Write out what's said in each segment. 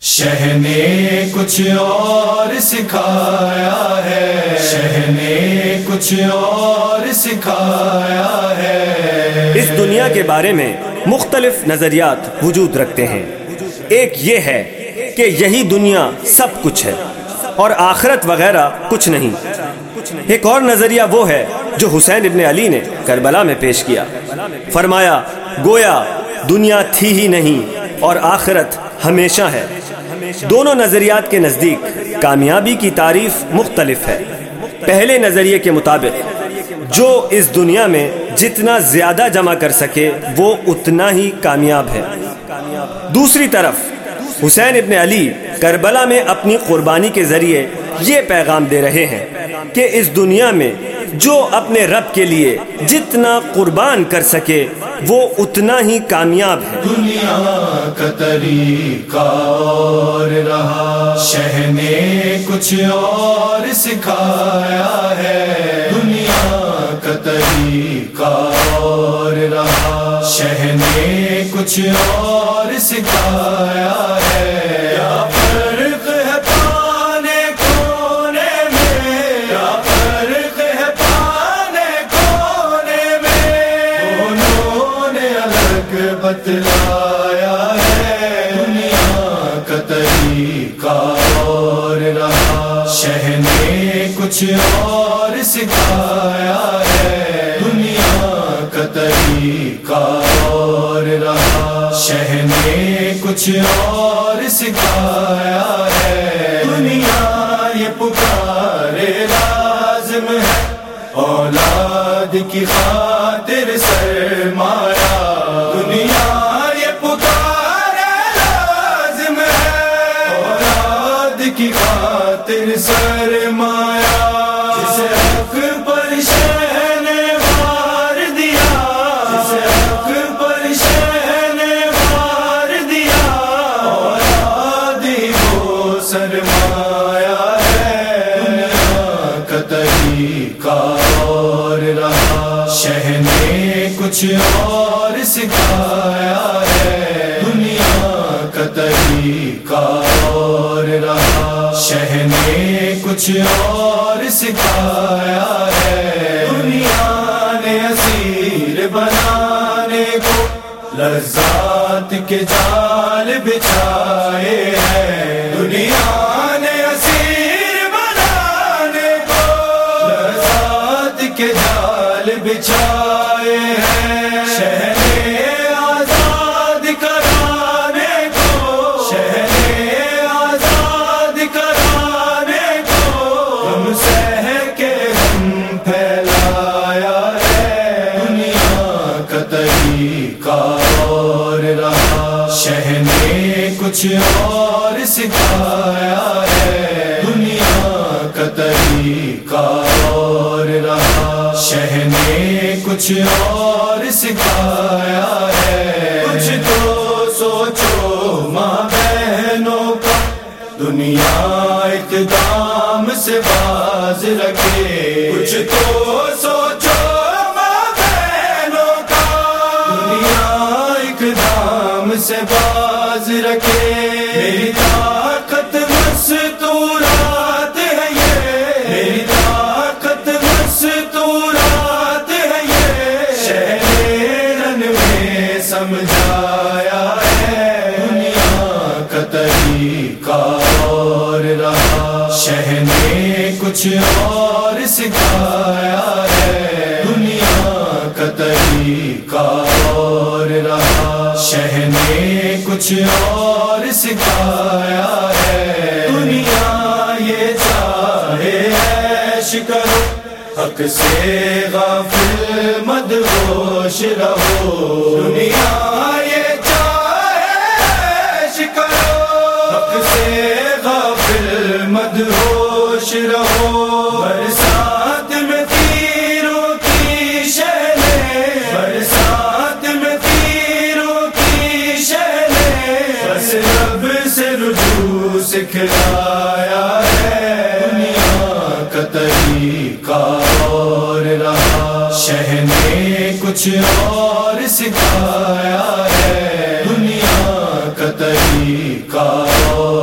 شہ نے کچھ اور سکھایا ہے، شہ نے کچھ اور سکھایا ہے۔ اس دنیا کے بارے میں مختلف نظریات وجود رکھتے ہیں۔ ایک یہ ہے کہ یہی دنیا سب کچھ ہے اور آخرت وغیرہ کچھ نہیں۔ ایک اور نظریہ وہ ہے جو حسین ابن علی نے کربلا میں پیش کیا۔ فرمایا گویا دنیا تھی ہی نہیں اور آخرت ہمیشہ ہے۔ دونوں نظریات کے نزدیک کامیابی کی تعریف مختلف ہے۔ پہلے نظریے کے مطابق جو اس دنیا میں جتنا زیادہ جمع کر سکے وہ اتنا ہی کامیاب ہے۔ دوسری طرف حسین ابن علی کربلا میں اپنی قربانی کے ذریعے یہ پیغام دے رہے ہیں کہ اس دنیا میں جو اپنے رب کے لیے جتنا قربان کر سکے وہ اتنا ہی کامیاب ہے۔ دنیا کا طریقہ اور رہا، شہ نے کچھ اور سکھایا ہے۔ دنیا کا طریقہ اور رہا، شہ نے کچھ اور سکھایا ہے۔ کیا فرق ہے پانے کھونے میں، کیا فرق ہے پانے کھونے میں، دونوں نے الگ بتلایا ہے۔ دنیا کا طریقہ اور رہا، شہ نے کچھ اور سکھایا ہے۔ دنیا کا طریقہ اور رہا، شہ نے کچھ اور سکھایا ہے۔ دنیا یہ پکارے لازم ہے، اولاد کی خاطر سرمایہ۔ دنیا یہ پکارے لازم ہے، اولاد کی خاطر سرمایہ۔ جسے حق پر شہ نے وار دیا، جسے حق پر شہ نے وار دیا، اولاد ہی وہ سرمایہ ہے۔ دنیا کا طریقہ اور رہا، شہ نے کچھ اور سکھایا ہے۔ دنیا کا طریقہ اور رہا، شہ نے کچھ اور سکھایا ہے۔ دنیا نے اسیر بنانے کو لذات کے جال بچھائے ہیں۔ دنیا نے اسیر بنانے کو لذات کے جال بچھائے ہیں۔ شہ نے آزاد کرانے کو، شہ نے آزاد کرانے کو، ہم سہ کے ہم پھیلایا ہے۔ دنیا کا طریقہ اور رہا، شہ نے کچھ اور سکھایا ہے۔ دنیا کا طریقہ اور رہا، شہ نے کچھ اور سکھایا ہے۔ کچھ تو سوچو ماں بہنوں کا، دنیا اقدام سے باز رکھے۔ کچھ تو سوچو ماں بہنوں کا، دنیا اقدام سے باز رکھے۔ میری طاقت مستورات ہے یہ، میری طاقت مستورات ہے یہ، شہ نے رن میں سمجھایا ہے۔ دنیا کا طریقہ اور رہا، شہ نے کچھ اور سکھایا ہے۔ دنیا کا طریقہ اور رہا، شہ نے کچھ اور سکھایا ہے۔ دنیا یہ چاہے عیش کرو، حق سے غافل مدہوش رہو۔ دنیا یہ چاہے عیش کرو، حق سے غافل مدہوش رہو۔ برسات میں تیروں کی شعلیں، برسات میں تیروں کی شعلیں، بس رب سے رجوع سکھلایا ہے۔ دنیا کا طریقہ اور رہا، شہ نے کچھ اور سکھایا ہے۔ دنیا کا طریقہ اور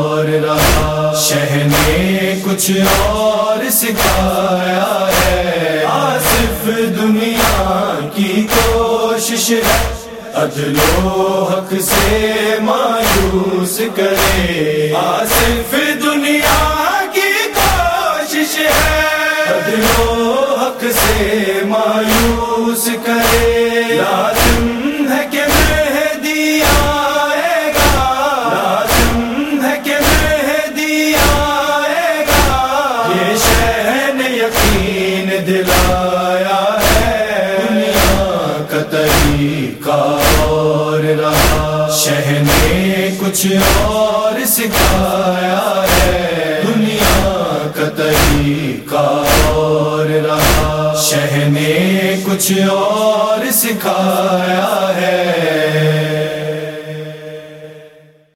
کچھ اور سکھایا ہے، آصف دنیا کی کوشش ہے عدل و حق سے مایوس کرے، آصف دنیا کی کوشش ہے عدل و حق سے مایوس کرے، لازم ہے کہ مہدی آئے گا، لازم ہے کہ مہدی آئے گا، یہ شہ نے یقین دلایا ہے، دنیا کا طریقہ اور رہا، شہ نے کچھ اور سکھایا ہے، دنیا کا طریقہ اور رہا، شہ نے کچھ اور سکھایا